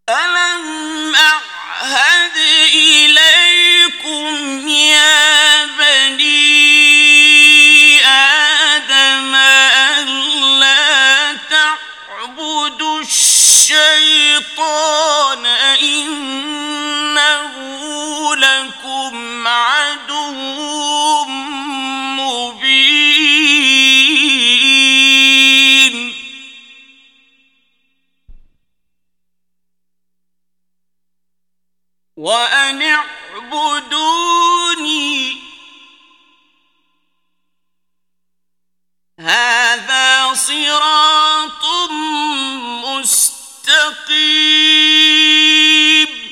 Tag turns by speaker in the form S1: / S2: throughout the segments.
S1: ألم أعهد إليكم يا بني آدم ألا تعبدوا الشيطان إنه لكم عدو مبين وأن اعبدوني هذا صراط مستقيم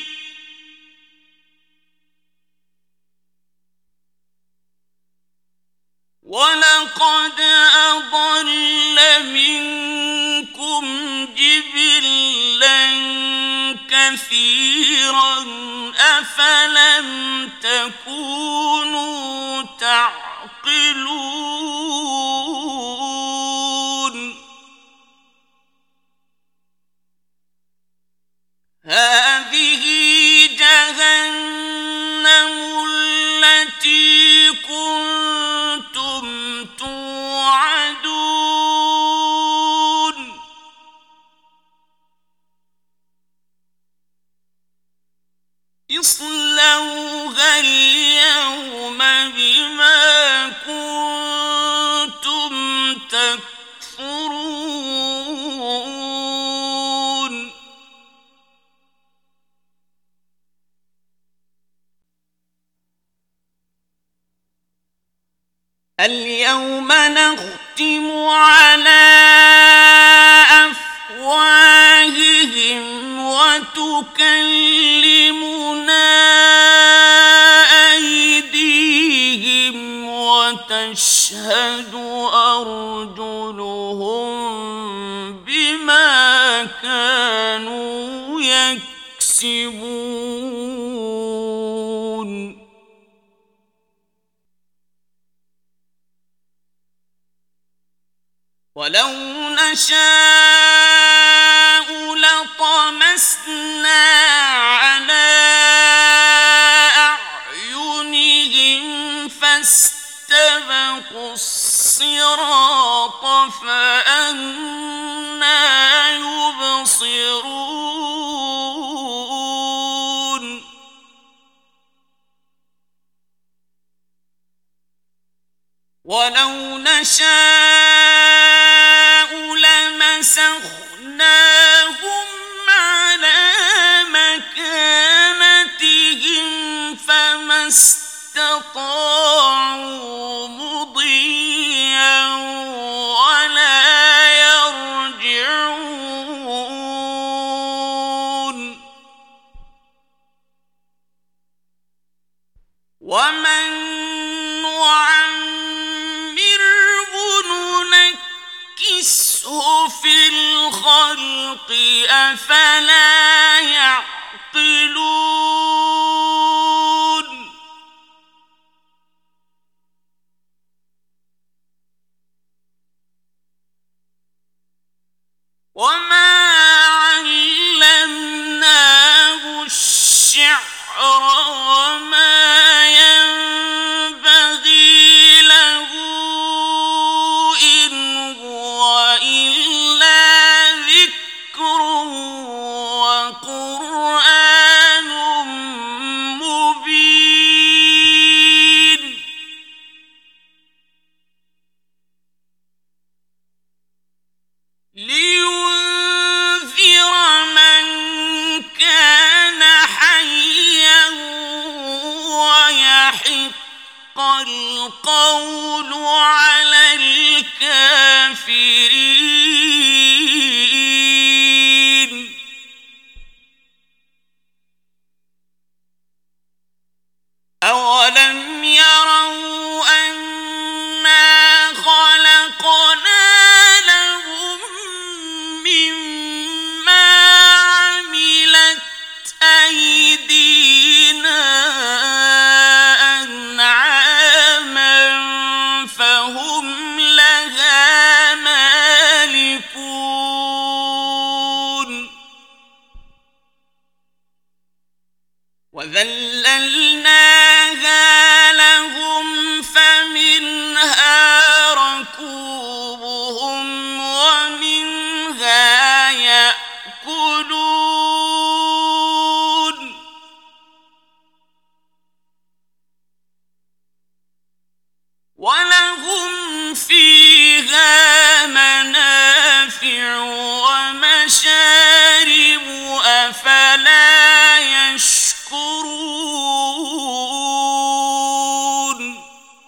S1: ولقد أضل منكم جبلا كثيرا أفلم تكونوا تعقلون هذه جهنم التي كنتم توعدون اصلوها اليوم بما كنتم تكفرون اليوم نختم على أفواههم وتكلمنا أيديهم وتشهد أرجلهم بما كانوا يكسبون ولو نشاء لطمسنا على أعينهم فاستبقوا الصراط فأنى يبصرون ولو نشاء لمسخناهم على مكانتهم فما استطاعوا مضيا ولا يرجعون ومن ننكسه في الخلق أفلا يعقلون وما علمناه الشعر وما ينبغي له إن هو إلا ذكر وذللناها لهم فمنها ركوبهم ومنها يأكلون ولهم فيها منافع ومشارب أفلا يشكرون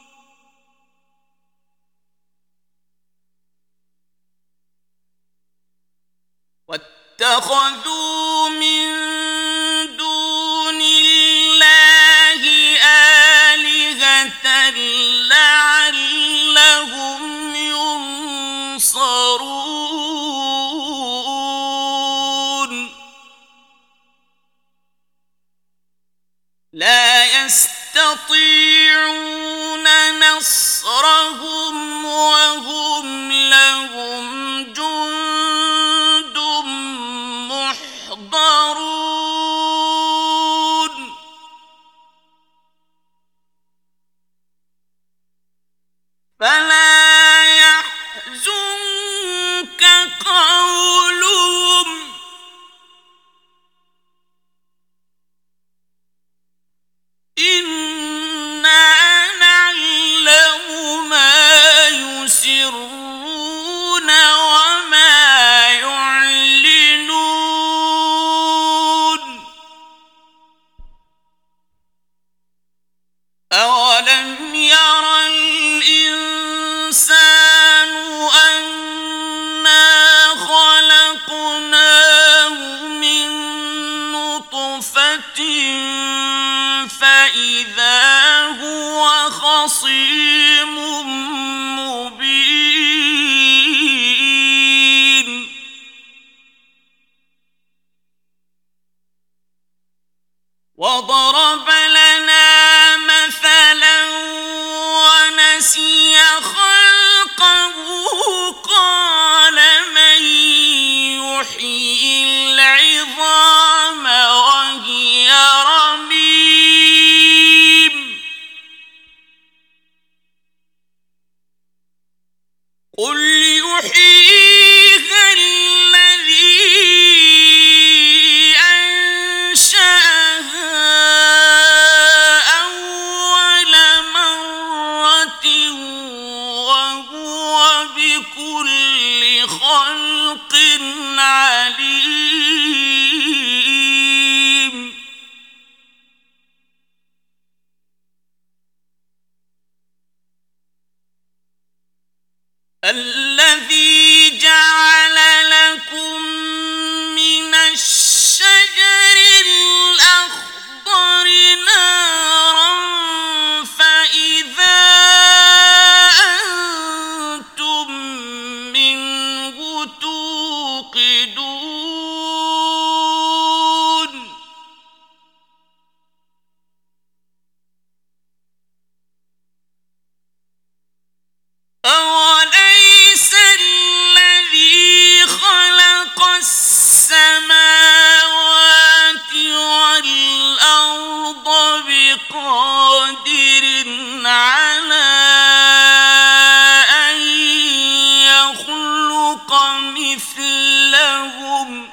S1: واتخذوا من دون الله آلهة لعلهم ينصرون لا يستطيعون نصرهم وهم لهم جند محضرون فلا يحزنك قولهم إنا نعلم ما يسرون وما يعلنون أولم ير الإنسان أنا خلقناه من نطفة فإذا هو خصيم مبين وضرب لنا مثلا ونسي خلقه قال من يحيي العظام وهي رميم قل يحييها الذي أنشأها أول مرة وهو بكل خلق عليم الذي جعل لكم من الشجر الأخضر نارا فإذا أنتم منه توقدون أوليس الذي خلق السماوات والأرض بقادر على أن يخلق مثلهم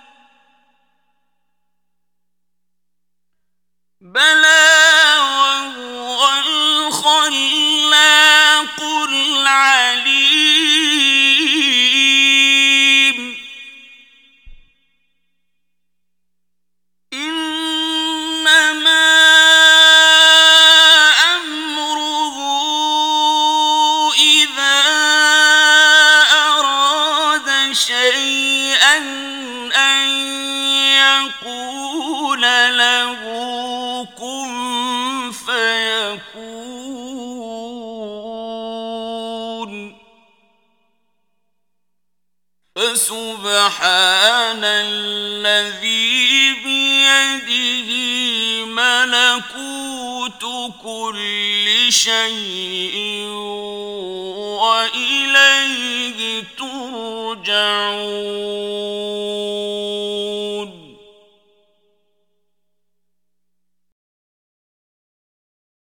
S1: بلى وهو الخلاق العليم إنما أمره إذا أراد شيئا أن يقول له كن فيكون فسبحان الذي بيده ملكوت كل شيء وإليه ترجعون